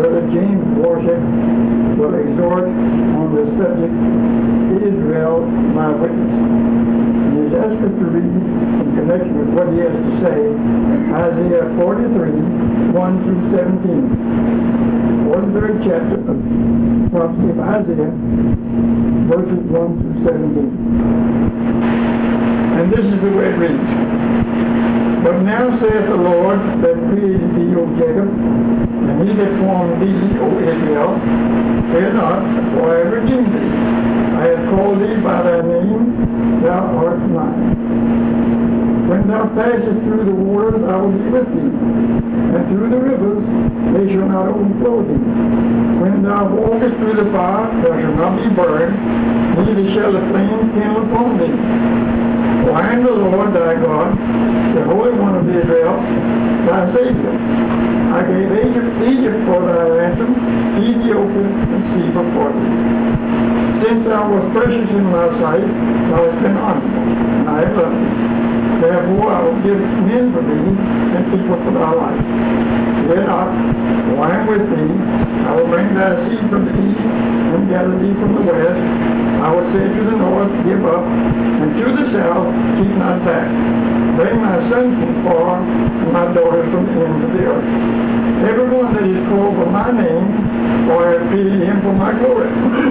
Brother James Warship will exhort on the subject, Israel, my witness. He has asked us to read in connection with what he has to say, Isaiah 43, 1 through 17. 43rd chapter of prophecy of Isaiah, verses 1 through 17. And this is the way it reads. But now saith the Lord that created thee, O Jacob, and he that formed thee, O Israel, fear not, for I have redeemed thee. I have called thee by thy name, thou art mine. When thou passest through the waters, I will be with thee, and through the rivers, they shall not overflow thee. When thou walkest through the fire, thou shalt not be burned, neither shall the flame kindle upon thee. For I am the Lord thy God, the Holy One of Israel, thy Savior. I gave Egypt for thy ransom, Ethiopia and Seba for thee. Since thou wast precious in my sight, thou hast been honorable, and I have loved thee. Therefore I will give men for thee, and people for thy life. Fear not, for I am with thee. I will bring thy seed from the east, and gather thee from the west. I will say to the north, give up, and to the south, keep not back. Bring my sons from far, and my daughters from the ends of the earth. Everyone that is called by my name, for I have created him for my glory.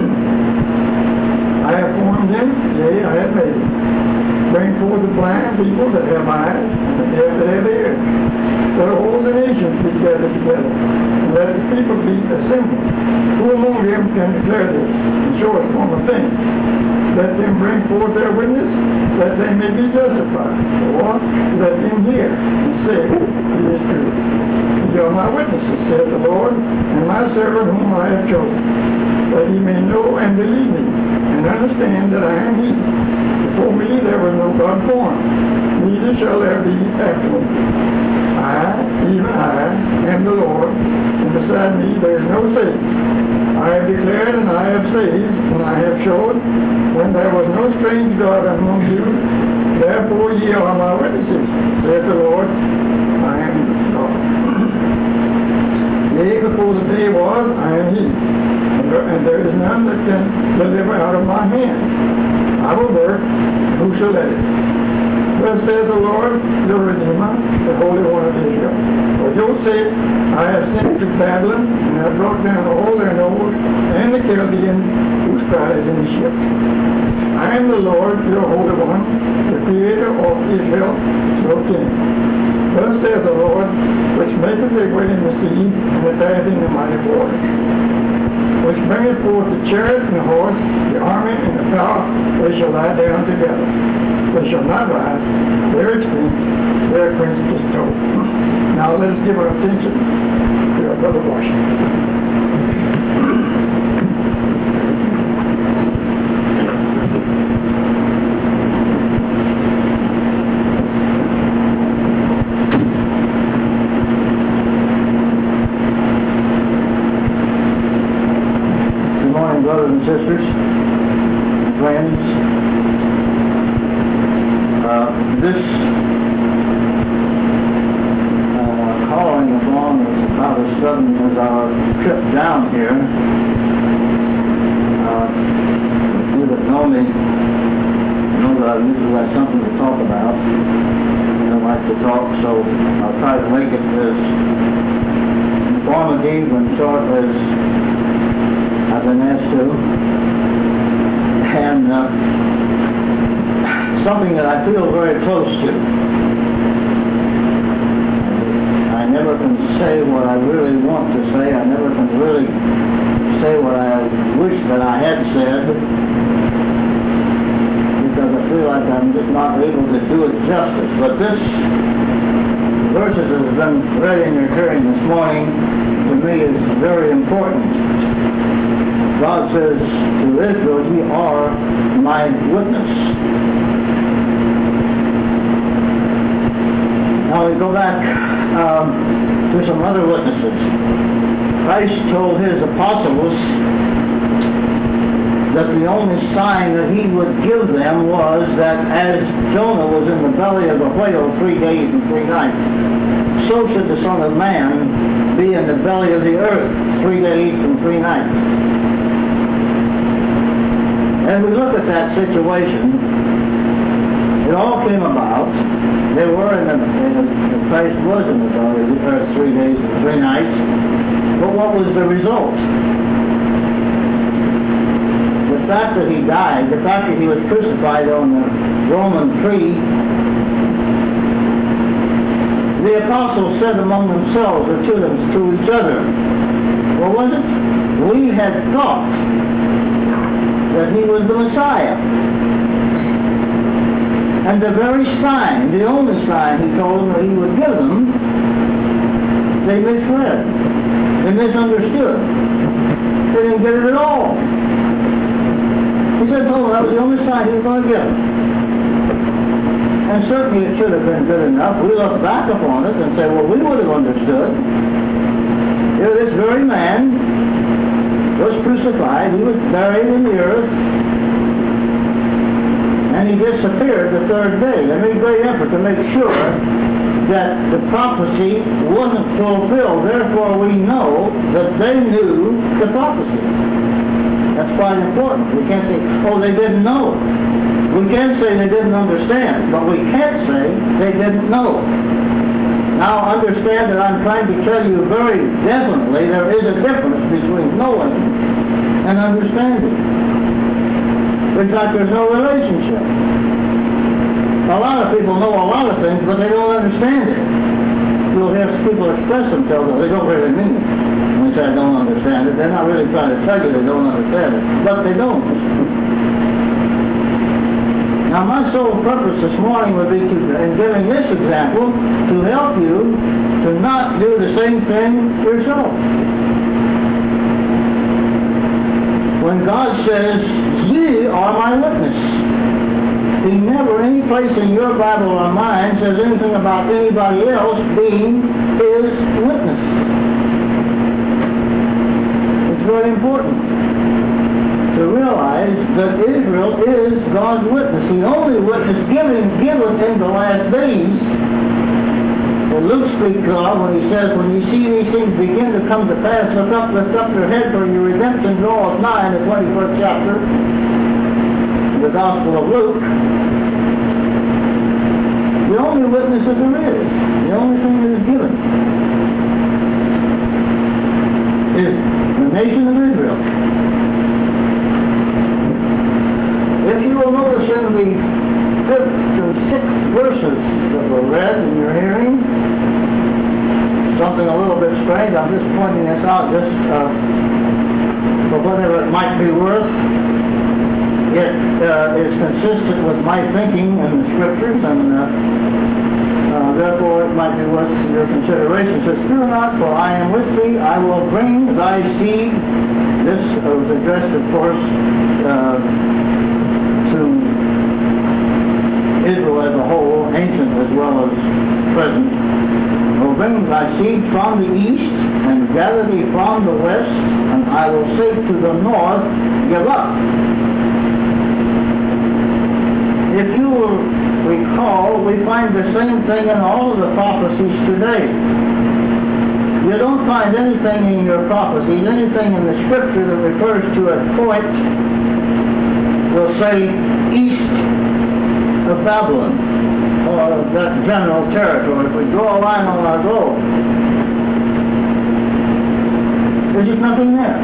I have formed him, yea, I have made him. Bring forth the blind people that have eyes, and the deaf that have ears. Let all the nations be gathered together, and let the people be assembled. Who among them can declare this, and show us form a thing? Let them bring forth their witness, that they may be justified. Or let them hear, and say, it is true. Ye are my witnesses, saith the Lord, and my servant whom I have chosen, that ye may know and believe me, and understand that I am he. Before me there was no God formed, neither shall there be after me. I, even I, am the Lord, and beside me there is no Savior. I have declared and I have saved, and I have showed, when there was no strange God among you. Therefore ye are my witnesses, saith the Lord, I am God. Yea, before the day was, I am he, and there is none that can deliver out of my hand. I will work, who shall let it? Thus saith the Lord, your Redeemer, the Holy One of Israel. For your sake I have sent to Babylon, and have brought down all their nobles, and the Chaldeans whose pride is in the ships. I am the Lord, your Holy One, the Creator of Israel, your King. Thus saith the Lord, which maketh a way in the sea, and attacketh in the mighty waters, which bringeth forth the chariot and the horse, the army and the power. They shall lie down together. They shall not rise. Their expense, their prince is told. Now let us give our attention to our brother Washington. Brothers and sisters, friends, this calling upon us about as sudden as our trip down here. You that know me know that I usually have something to talk about. I like to talk, so I'll try to make it as informative and short as I've been asked to, and something that I feel very close to. I never can say what I really want to say. I never can really say what I wish that I had said, because I feel like I'm just not able to do it justice. But this verses that have been read in your hearing this morning, to me, is very important. God says to Israel, ye are my witness. Now we go back to some other witnesses. Christ told his apostles that the only sign that he would give them was that as Jonah was in the belly of the whale 3 days and 3 nights, so should the Son of Man be in the belly of the earth 3 days and 3 nights. As we look at that situation, it all came about. They were Christ was in the belly of the earth 3 days and 3 nights. But what was the result? The fact that he died, the fact that he was crucified on the Roman tree, the apostles said among themselves or to each other, what was it? We had thought that he was the Messiah. And the very sign, the only sign he told them that he would give them, they misread. They misunderstood. They didn't get it at all. He said, oh, that was the only sign he was going to give them. And certainly it should have been good enough. We look back upon it and say, well, we would have understood. Here this very man was crucified. He was buried in the earth. And he disappeared the 3rd day. They made great effort to make sure that the prophecy wasn't fulfilled. Therefore, we know that they knew the prophecy. That's quite important. We can't say, oh, they didn't know. We can say they didn't understand, but we can't say they didn't know. Now, understand that I'm trying to tell you very definitely there is a difference between knowing and understanding. In fact, there's no relationship. A lot of people know a lot of things, but they don't understand it. You'll hear people express themselves, but they don't really mean it. When they say I don't understand it, they're not really trying to tell you they don't understand it, but they don't. Now, my sole purpose this morning would be in giving this example to help you to not do the same thing yourself. When God says, ye are my witness, He never any place in your Bible or mine says anything about anybody else being His witness. It's very important to realize that Israel is God's witness. The only witness given in the last days that Luke speaks of when he says, when you see these things begin to come to pass, lift up your head, for your redemption draweth nigh, in the 21st chapter of the Gospel of Luke. The only witness that there is, the only thing that is given, is the nation of Israel. If you will notice in the 5th and 6th verses that were read in your hearing, something a little bit strange. I'm just pointing this out just for whatever it might be worth. It is consistent with my thinking in the Scriptures, and therefore it might be worth your consideration. It says, fear not, for I am with thee. I will bring thy seed. This was addressed, of course, to Israel as a whole, ancient as well as present. I will bring thy seed from the east, and gather thee from the west, and I will say to the north, give up. If you will recall, we find the same thing in all of the prophecies today. You don't find anything in your prophecies, anything in the Scripture that refers to a point, will say east of Babylon, or that general territory. If we draw a line on our globe, there's just nothing there.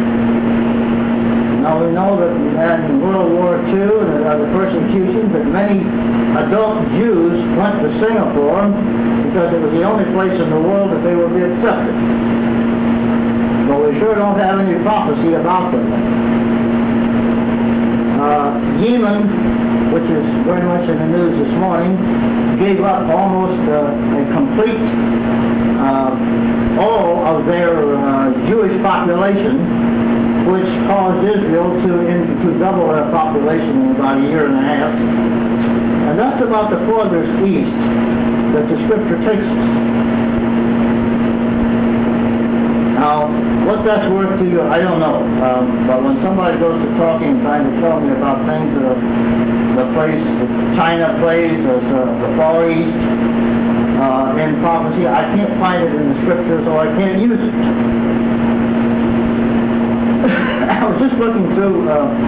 Now we know that we had in World War II and the persecutions that many adult Jews went to Singapore because it was the only place in the world that they would be accepted. But we sure don't have any prophecy about them. Yemen, which is very much in the news this morning, gave up almost a complete, all of their Jewish population, which caused Israel to double their population in about a year and a half. And that's about the farthest east that the Scripture takes us. Now, what that's worth to you, I don't know. But when somebody goes to talking and trying to tell me about things that the place that China plays as the Far East in prophecy, I can't find it in the scriptures, so I can't use it. I was just looking through,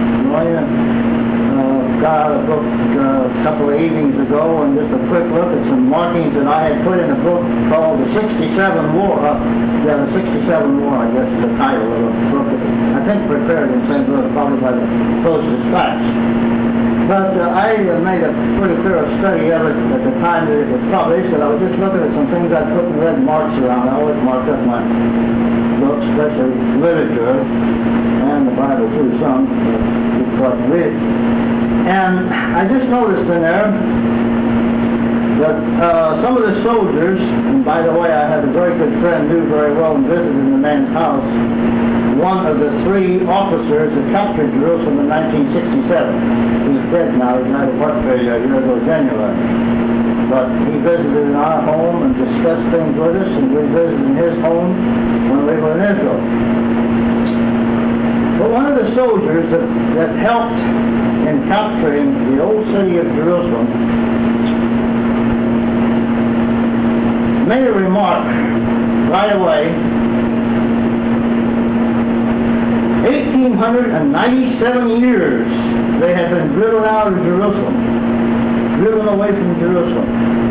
got a book a couple of evenings ago, and just a quick look at some markings that I had put in a book called The 67 War. The 67 War, I guess, is the title of the book. I think prepared in St. Louis, probably by the Post Dispatch. But I made a pretty thorough study of it at the time that it was published, and I was just looking at some things I'd put in red marks around. I always marked up my books, especially literature, and the Bible too, some, because of it. And I just noticed in there that some of the soldiers, and by the way, I had a very good friend, knew very well and visited in the man's house, one of the three officers that captured Jerusalem in 1967. He's dead now, he died of heart failure a year ago, January. But he visited in our home and discussed things with us, and we visited in his home when we were in Israel. But one of the soldiers that helped in capturing the old city of Jerusalem made a remark right away. 1,897 years they had been driven out of Jerusalem, driven away from Jerusalem.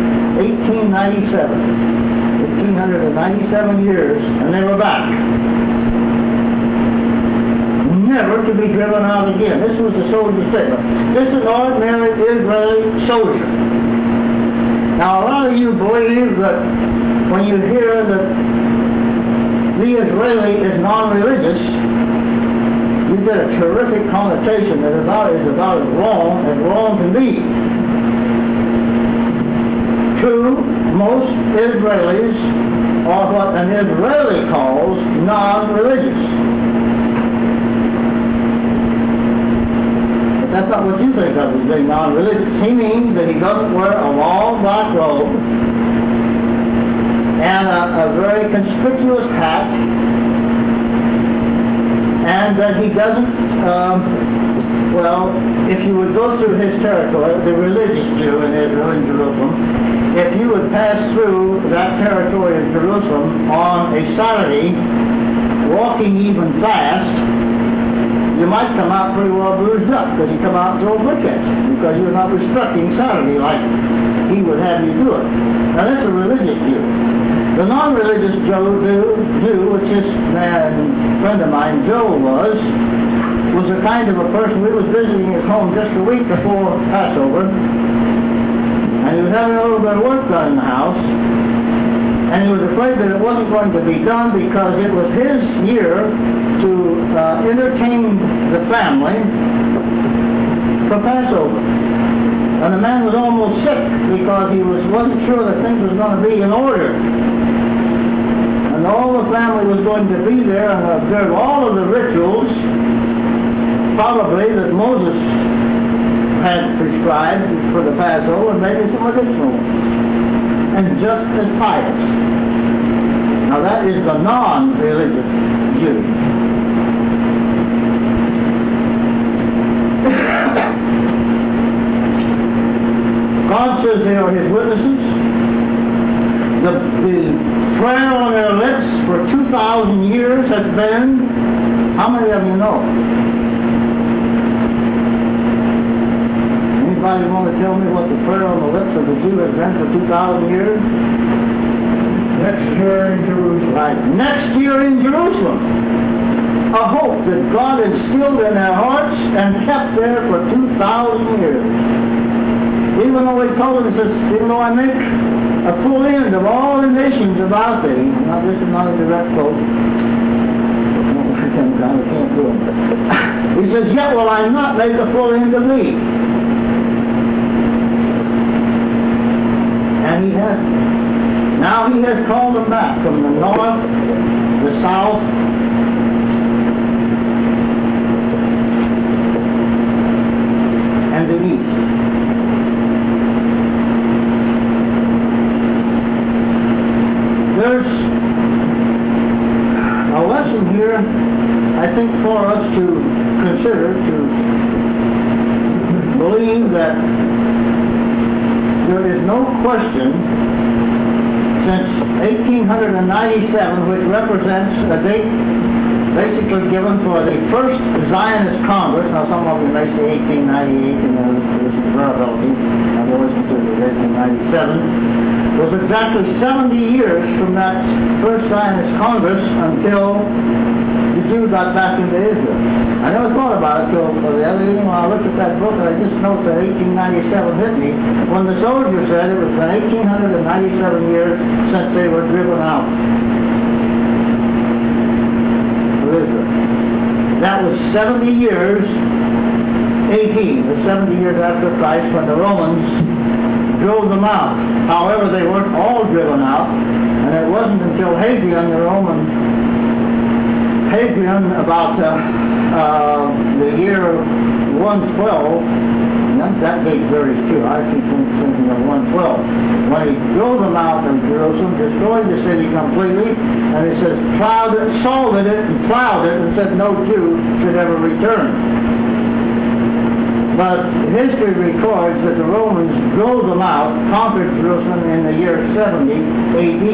1897 years, and they were back. Never to be driven out again. This was the soldier's statement. This is an ordinary Israeli soldier. Now, a lot of you believe that when you hear that the Israeli is non-religious, you get a terrific connotation that is about as wrong can be. True, most Israelis are what an Israeli calls non-religious. That's not what you think of as being non-religious. He means that he doesn't wear a long black robe and a very conspicuous hat, and that he doesn't, if you would go through his territory, the religious Jew in Israel, in Jerusalem, if you would pass through that territory of Jerusalem on a Saturday, walking even fast, you might come out pretty well bruised up, because you come out and throw a brick at you, because you're not respecting Saturday like he would have you do it. Now that's a religious Jew. The non-religious Jew, which this friend of mine, Joe, was a kind of a person. We was visiting his home just a week before Passover, and he was having a little bit of work done in the house, and he was afraid that it wasn't going to be done because it was his year to entertain the family for Passover. And the man was almost sick because he wasn't sure that things was going to be in order. And all the family was going to be there and observe all of the rituals, probably that Moses had prescribed for the Passover, and maybe some additional ones. And just as pious. Now that is the non-religious Jew. God says they are his witnesses. The prayer on their lips for 2,000 years has been, how many of you know? Anybody want to tell me what the prayer on the lips of the Jew has been for 2,000 years? Next year in Jerusalem. Right. Next year in Jerusalem. A hope that God instilled in their hearts and kept there for 2,000 years. Even though he told us, even though I make a full end of all the nations about thee, now this is not a direct quote, I can't do it. He says, yet will I not make a full end of thee. And he has. Now he has called them back from the north, the south, and the east. There's a here, I think, for us to consider, to believe that there is no question since 1897, which represents a date basically given for the first Zionist Congress. Now some of you may say 1898, this is variability. I've always considered it 1897. It was exactly 70 years from that first Zionist Congress until the Jews got back into Israel. I never thought about it until the other evening when I looked at that book, and I just noticed that 1897 hit me when the soldier said it was been 1897 years since they were driven out. That was 70 years, the 70 years after Christ, when the Romans drove them out. However, they weren't all driven out, and it wasn't until Hadrian, the Roman Hadrian, about the year 112, that date varies too. I keep thinking of 112. When he drove them out of Jerusalem, destroyed the city completely, and he says, salted it and plowed it, and said no Jew should ever return. But history records that the Romans drove them out, conquered Jerusalem in the year 70 AD.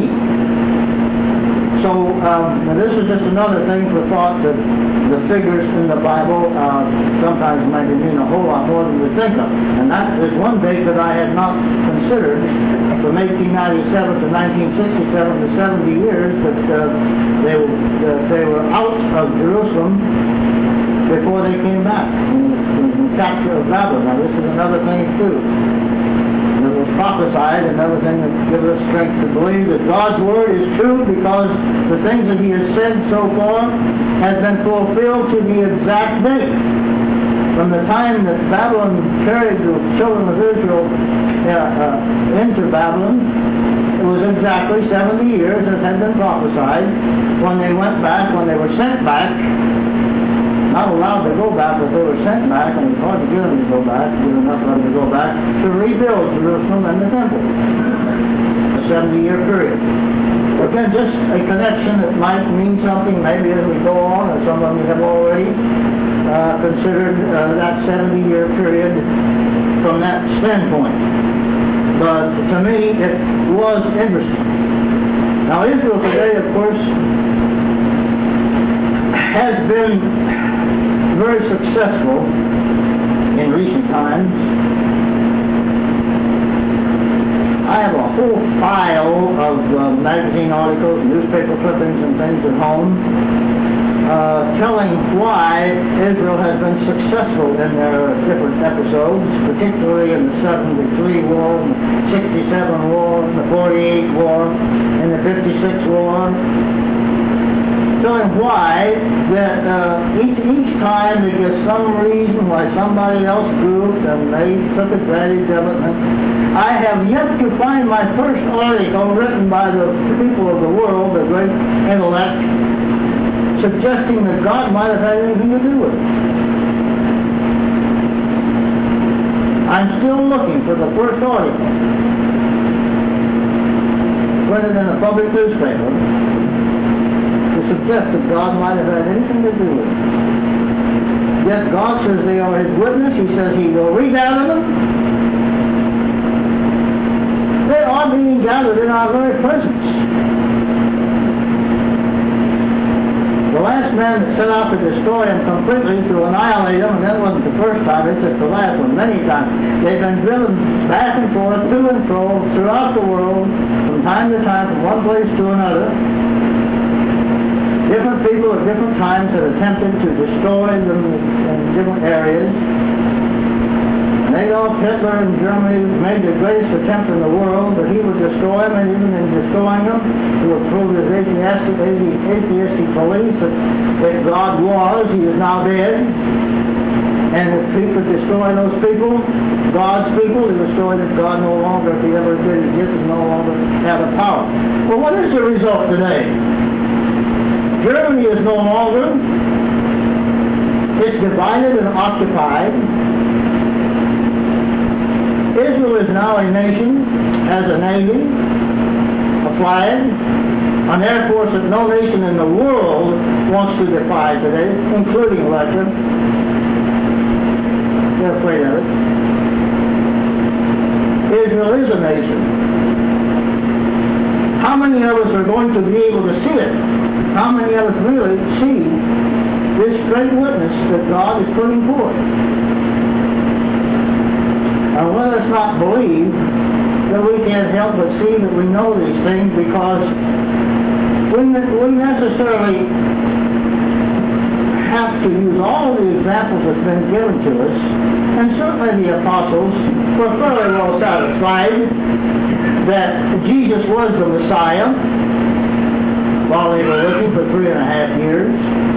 So this is just another thing for thought, that the figures in the Bible sometimes might mean a whole lot more than we think of. And that is one date that I had not considered, from 1897 to 1967, the 70 years that they were out of Jerusalem before they came back in the capture of Babylon. Now this is another thing too. It was prophesied, another thing that gives us strength to believe that God's Word is true, because the things that He has said so far have been fulfilled to the exact date. From the time that Babylon carried the children of Israel into Babylon, it was exactly 70 years as had been prophesied. When they went back, when they were sent back, not allowed to go back, but they were sent back, and it was hard to get them to go back, get enough of them to go back, to rebuild Jerusalem and the temple. A 70-year period. Again, just a connection that might mean something maybe as we go on, or some of you have already considered that 70-year period from that standpoint. But to me, it was interesting. Now, Israel today, of course, has been very successful in recent times. I have a whole file of magazine articles, newspaper clippings and things at home telling why Israel has been successful in their different episodes, particularly in the 73 war, the 67 war, the 48 war, and the 56 war. Telling why that each time they get some reason why somebody else goofed and they took advantage of it. And I have yet to find my first article written by the people of the world, the great intellect, suggesting that God might have had anything to do with it. I'm still looking for the first article printed in a public newspaper suggest that God might have had anything to do with it. Yet God says they are His witness. He says He will regather them. They are being gathered in our very presence. The last man that set out to destroy them completely, to annihilate them, and that wasn't the first time, it's just the last one, many times. They've been driven back and forth, to and fro, throughout the world, from time to time, from one place to another. Different people at different times have attempted to destroy them in different areas. And Adolf Hitler in Germany made the greatest attempt in the world that he would destroy them, and even in destroying them, he would prove his atheistic belief that God was, He is now dead. And if he could destroy those people, God's people, he destroyed that God no longer, if he ever did exist, no longer have the power. Well, what is the result today? Germany is no longer. It's divided and occupied. Israel is now a nation, has a navy, a flag, An air force that no nation in the world wants to defy today, including Russia. They're afraid of it. Israel is a nation. How many of us are going to be able to see it? How many of us really see this great witness that God is putting forth? And let us not believe that we can't help but see that we know these things, because we necessarily have to use all the examples that's been given to us, and certainly the apostles were fairly well satisfied that Jesus was the Messiah while they were looking for 3.5 years.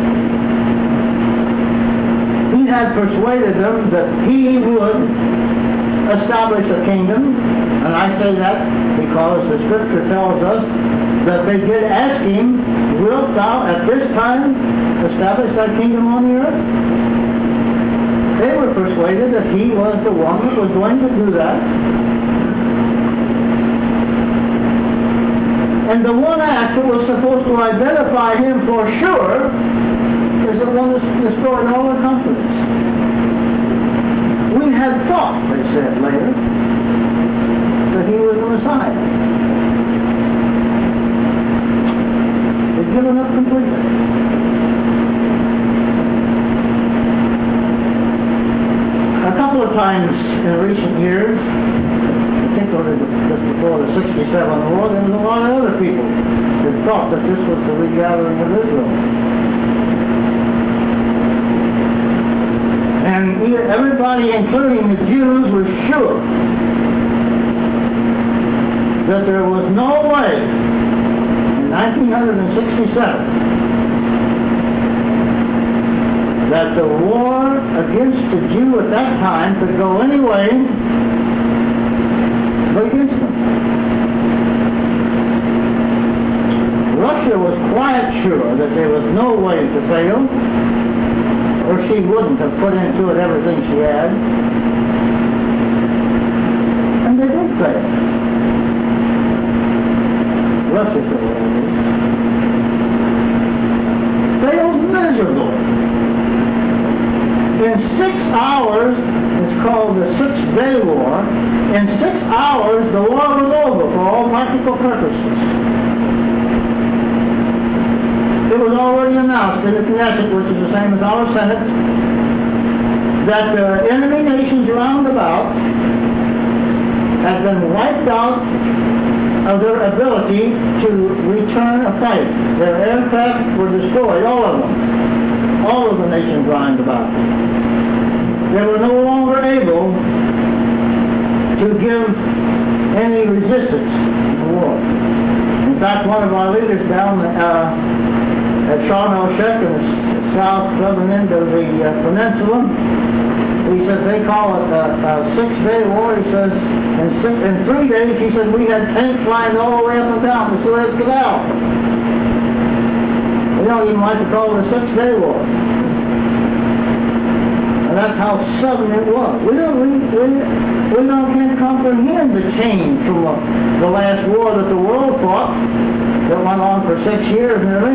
He had persuaded them that he would establish a kingdom, and I say that because the Scripture tells us that they did ask him, wilt thou at this time establish thy kingdom on the earth? They were persuaded that he was the one that was going to do that. And the one act that was supposed to identify him for sure is the one that's destroyed all the confidence. We had thought, they said later, that he was the Messiah. They'd given up completely. A couple of times in recent years, particularly just before the 67 war, there was a lot of other people that thought that this was the regathering of Israel. And everybody, including the Jews, was sure that there was no way in 1967 that the war against the Jew at that time could go any way but against them. Russia was quite sure that there was no way to fail, or she wouldn't have put into it everything she had. And they did fail. Russia failed miserably. In 6 hours, it's called the Six-Day War, in 6 hours the war was over for all practical purposes. It was already announced in the Knesset, which is the same as our Senate, that the enemy nations round about had been wiped out of their ability to return a fight. Their aircraft were destroyed, all of them. All of the nations round about. They were no longer able to give any resistance to the war. In fact, one of our leaders down at Sharm el-Sheikh in the southern end of the peninsula, he says they call it a 6-day war. He says in 3 days, he said, we had tanks flying all the way up and down the Suez Canal. We don't even like to call it a 6-day war. And that's how sudden it was. We can't comprehend the change from the last war that the world fought, that went on for 6 years nearly.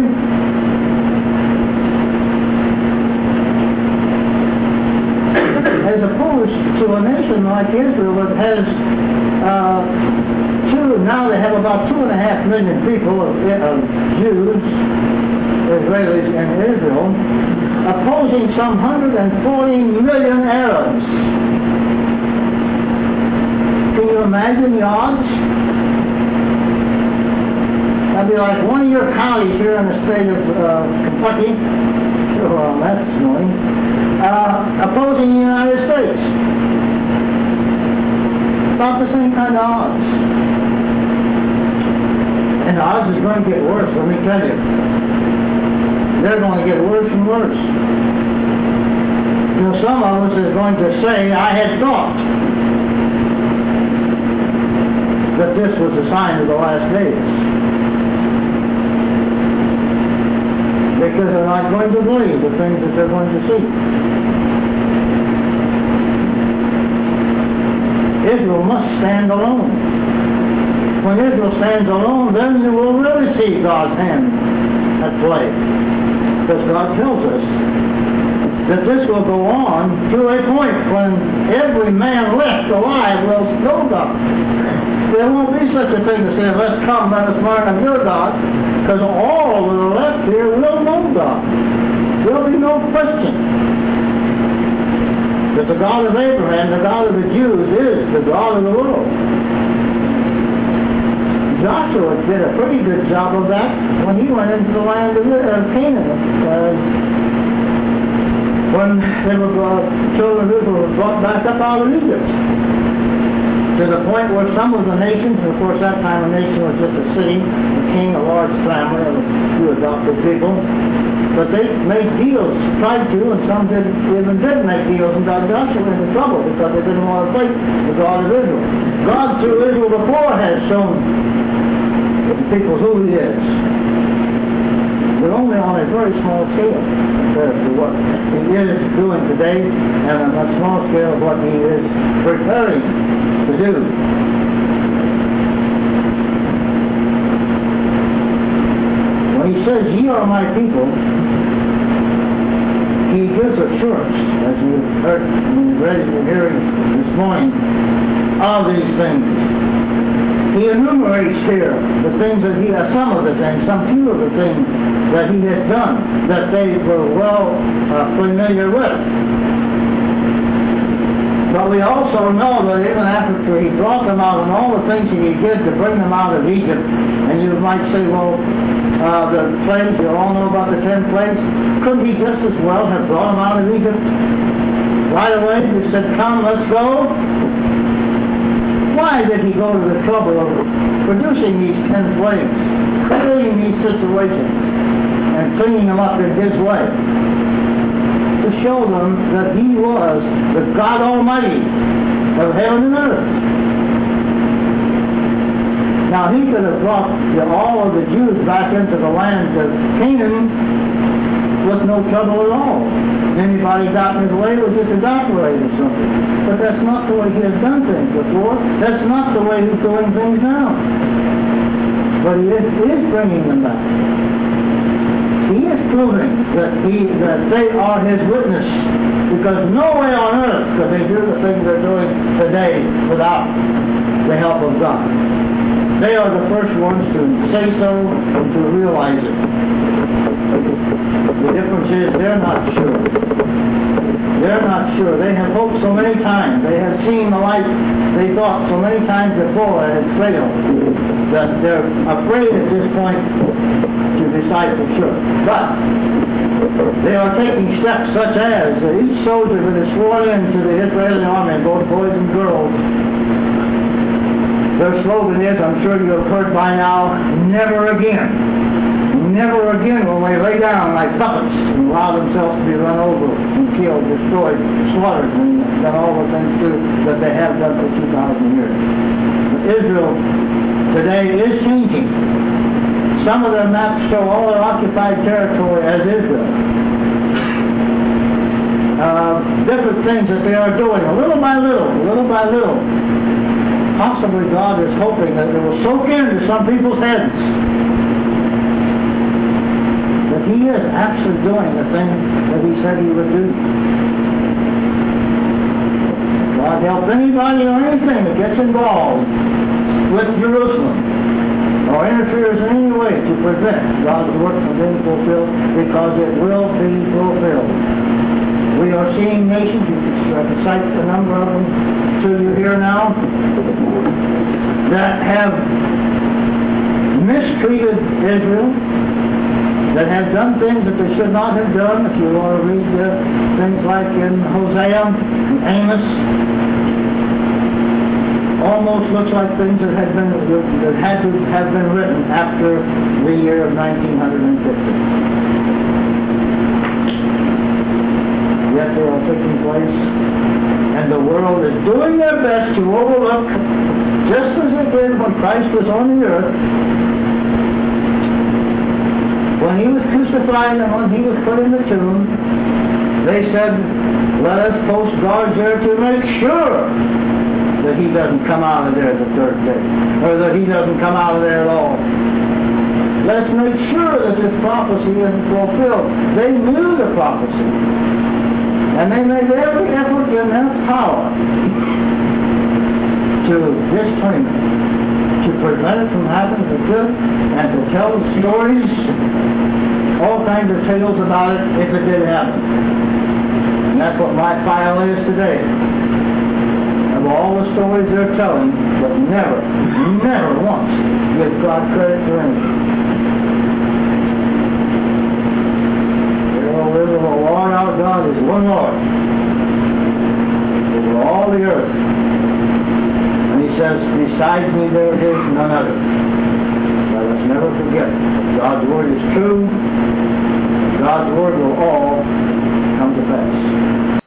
As opposed to a nation like Israel that has now they have about 2.5 million people of Jews, Israelis in Israel, opposing some 140 million Arabs. Can you imagine the odds? That'd be like one of your counties here in the state of Kentucky, well, that's annoying, opposing the United States. About the same kind of odds. And the odds is going to get worse, let me tell you. They're going to get worse and worse. You know, some of us is going to say, I had thought that this was a sign of the last days. Because they're not going to believe the things that they're going to see. Israel must stand alone. When Israel stands alone, then you will really see God's hand at play. Because God tells us that this will go on to a point when every man left alive will know God. There won't be such a thing to say, let's come, let us learn of your God, because all that are left here will know God. There'll be no question that the God of Abraham, the God of the Jews, is the God of the world. Joshua did a pretty good job of that when he went into the land of Canaan. When children of Israel were brought back up out of Egypt. To the point where some of the nations, and of course that time a nation was just a city, a king, a large family, and a few adopted people, but they made deals, tried to, and some even did make deals and got Joshua into trouble because they didn't want to fight the God of Israel. God through Israel before has shown people who he is, but only on a very small scale compared to what he is doing today, and on a small scale of what he is preparing to do. When he says, ye are my people, he gives assurance, as you heard when you read it in the hearing this morning, of these things. He enumerates here the things that he has, some of the things, some few of the things that he has done, that they were well familiar with. But we also know that even after he brought them out and all the things that he did to bring them out of Egypt, and you might say, well, the plagues, you all know about the 10 plagues, couldn't he just as well have brought them out of Egypt right away? He said, come, let's go. Why did he go to the trouble of producing these 10 plagues, creating these situations, and cleaning them up in his way? To show them that he was the God Almighty of heaven and earth. Now he could have brought all of the Jews back into the land of Canaan with no trouble at all. Anybody got in his way was just evaporated or something. But that's not the way he has done things before. That's not the way he's doing things now. But he is bringing them back. He is proving that they are his witness, because no way on earth could they do the things they're doing today without the help of God. They are the first ones to say so and to realize it. The difference is they're not sure. They're not sure. They have hoped so many times. They have seen the light they thought so many times before and had failed, that they're afraid at this point to decide for sure. But they are taking steps such as each soldier that is sworn into the Israeli army, both boys and girls, their slogan is, I'm sure you have heard by now, never again. Never again will they lay down like puppets and allow themselves to be run over and killed, destroyed, slaughtered, and done all the things too that they have done for 2,000 years. But Israel today is changing. Some of their maps show all their occupied territory as Israel. Different things that they are doing, little by little. Possibly God is hoping that it will soak into some people's heads that he is actually doing the thing that he said he would do. God help anybody or anything that gets involved with Jerusalem or interferes in any way to prevent God's work from being fulfilled, because it will be fulfilled. We are seeing nations, you can cite a number of them to you here now, that have mistreated Israel, that have done things that they should not have done. If you want to read things like in Hosea and Amos, almost looks like things that had to have been written after the year of 1950. Yet they are taking place, and the world is doing their best to overlook, just as it did when Christ was on the earth, when he was crucified and when he was put in the tomb. They said, let us post guards there to make sure that he doesn't come out of there the third day, or that he doesn't come out of there at all. Let's make sure that this prophecy isn't fulfilled. They knew the prophecy, and they made every effort in their power to disclaim it, to prevent it from happening to this, and to tell stories, all kinds of tales about it if it did happen. And that's what my file is today. Of all the stories they're telling, but never, never once give God credit for anything. The Lord our God is one Lord over all the earth. And he says, besides me there is none other. Let us never forget, God's word is true. God's word will all